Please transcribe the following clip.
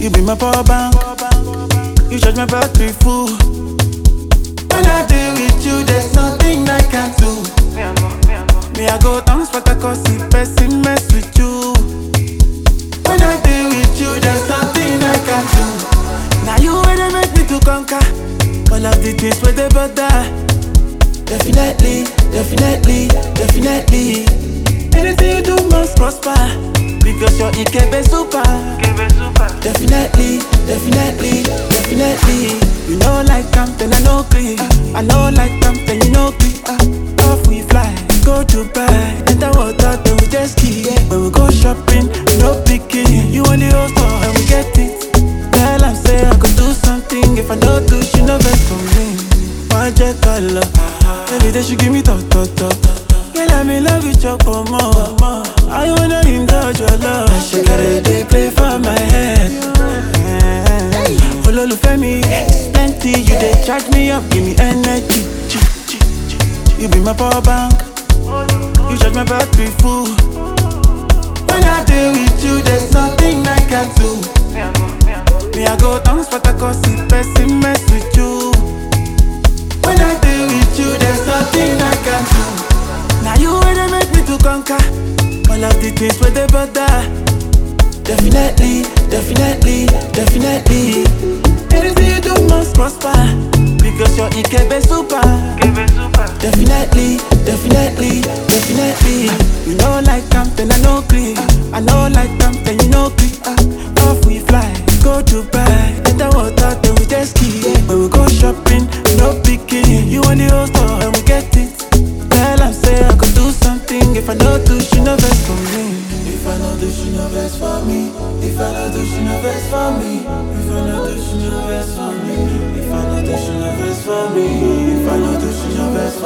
You be my power bank. You charge my battery full. When I deal with you, there's nothing I can't do. Me, I go dance for the cause if person mess with you. When I deal with you, there's nothing I can't do. Now you where they make me to conquer all of the things where they bother. Definitely, definitely, definitely. Anything you do must prosper because you're Ikebe super. Definitely, definitely, definitely. You know like something I know clean. I know like something you know clean. Off we fly, go Dubai, enter water then we just ski. When we go shopping, no picking. You want the whole store and we get it. Girl I say I could do something. If I don't do, she no best for me. Magic color, every day she give me talk. Girl I'm in love with your more. I wanna indulge your love. She got a day play for my head. Ololufemi, plenty. You dey charge me up, give me energy. You be my power bank. You charge my battery full. When I deal with you, there's nothing I can't do. Me I go dance for the cause if person mess with you. When I deal with you, there's nothing I can't do. Now you where they make me to conquer all of the things where they bother. Definitely, definitely, definitely. Anything you do must prosper because you're Ikebe super. Definitely, definitely, definitely. You know like something I know clean. I know like something you know clean. Off we fly, go Dubai, enter water then we just ski. When we go shopping, no picking. You want the whole store and we get it. Girl I say I could do something. If I don't do, she no best for me. If I don't do, she no best for me. If I don't do, she no best for me. If I don't do, she no best for me. If I don't do, she no best for me. If I don't do, she no best for me.